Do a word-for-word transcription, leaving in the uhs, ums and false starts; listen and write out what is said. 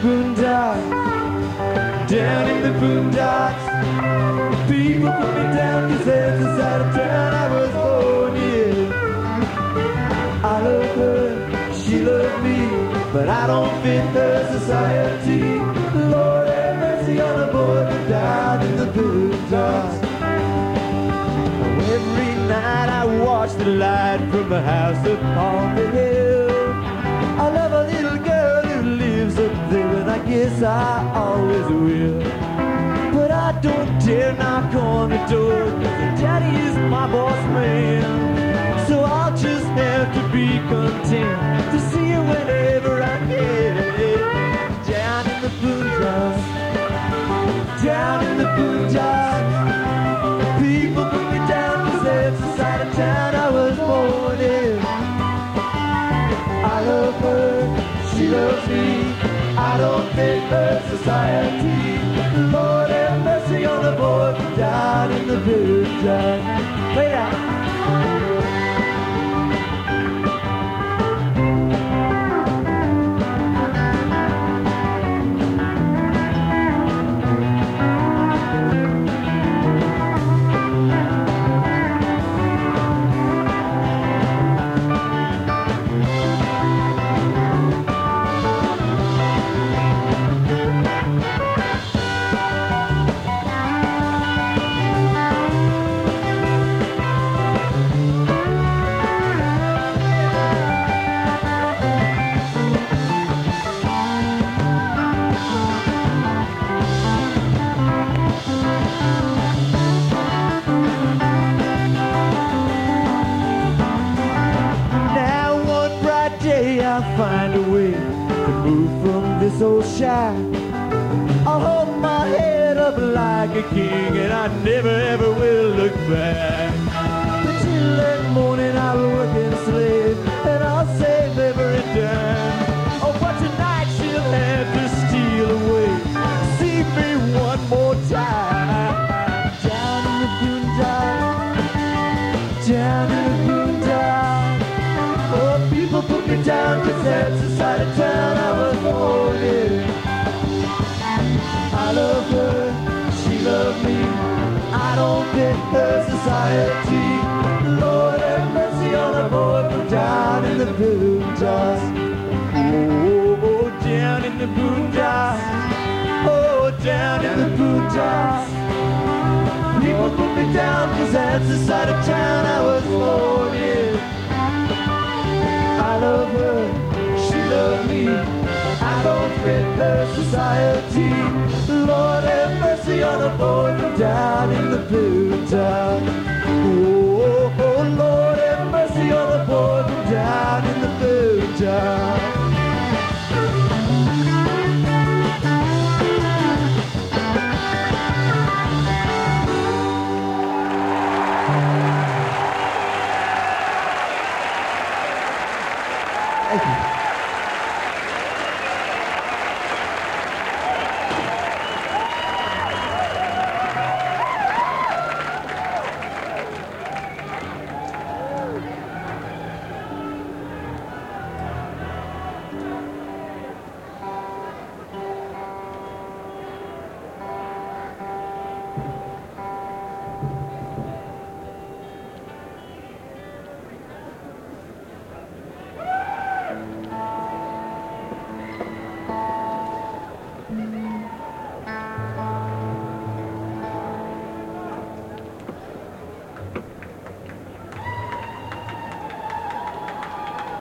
boondocks, down in the boondocks. People put me down 'cause that's the side of town I was born in. I love her, she loves me, but I don't fit her society. Lord have mercy on a boy down in the boondocks. Every night I watch the light from a house upon the hill. I love a little girl who lives up there, and I guess I always will. But I don't dare knock on the door, 'cause Daddy is my boss man. So I'll just have to be content to see her whenever I can. Down in the boondocks, down in the boondocks. People put me down 'cause that's the side of town I was born in. I love her, she loves me, I don't fit her society. Lord have mercy on the boy from down in the boondocks. Play that. I'll find a way to move from this old shack. I'll hold my head up like a king, and I never ever will look back. But till that morning I'll work and slave, and I'll save every dime. Oh, but tonight she'll have to steal away. See me one more time. Down in the boondocks, down in the boondocks. Oh, people put me down 'cause that's the side of town I was born in. I love her, she loves me, I don't fit her society. Lord have mercy on a boy from down in the boondocks. Oh, oh, down in the boondocks. Oh, down in the boondocks. People put me down 'cause that's the side of town I was born in. I love her, she loves me, I don't fit her society. Lord have mercy on a boy from down in the boondocks.